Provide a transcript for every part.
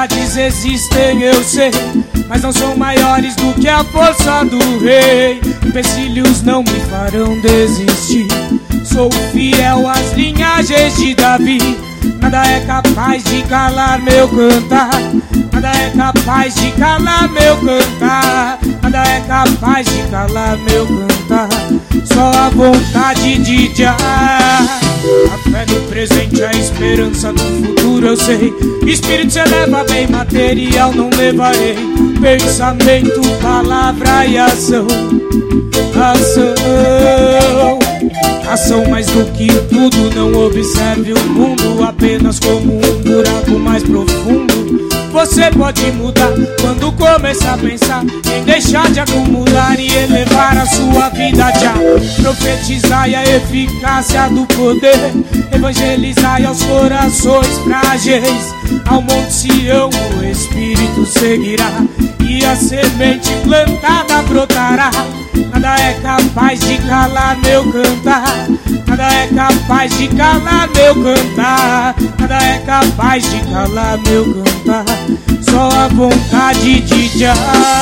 Dificuldades existem, eu sei, mas não são maiores do que a força do rei. Empecilhos não me farão desistir. Sou fiel às linhagens de Davi. Nada é capaz de calar meu cantar. Nada é capaz de calar meu cantar. Nada é capaz de calar meu cantar. Só a vontade de Jah. A fé no presente, a esperança do futuro eu sei. Espírito se eleva bem, material não levarei. Pensamento, palavra e ação. Ação mais do que tudo. Não observe o mundo apenas como um buraco mais profundo. Você pode mudar quando começar a pensar em deixar de acumular e elevar a sua vida. Já profetizai a eficácia do poder. Evangelizai aos corações frágeis. Ao monte Sião o Espírito seguirá e a semente plantada brotará. Nada é capaz de calar meu cantar. Nada é capaz de calar meu cantar. Nada é capaz de calar meu cantar. Só a vontade de Jah.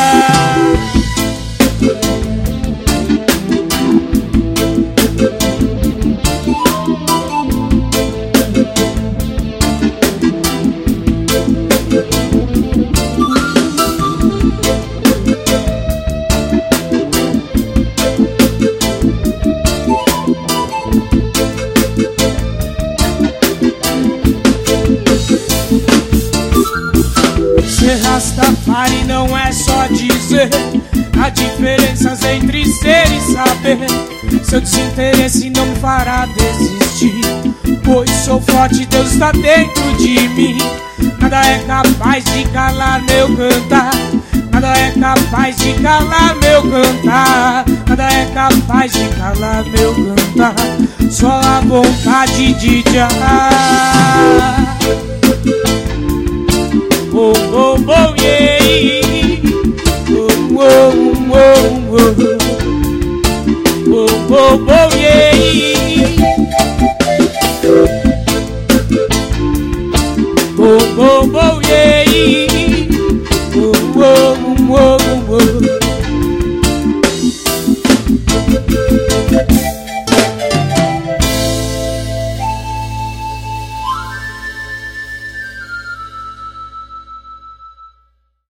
Ser Rastafari não é só dizer. Há diferenças entre ser e saber. Seu desinteresse não me fará desistir, pois sou forte, Deus está dentro de mim. Nada é capaz de calar meu cantar. Nada é capaz de calar meu cantar. Nada é capaz de calar meu cantar. Só a vontade de Jah. Oh, oh, oh, yeah. Oh, oh, oh, oh. Oh, oh, oh, yeah. Oh, oh, oh.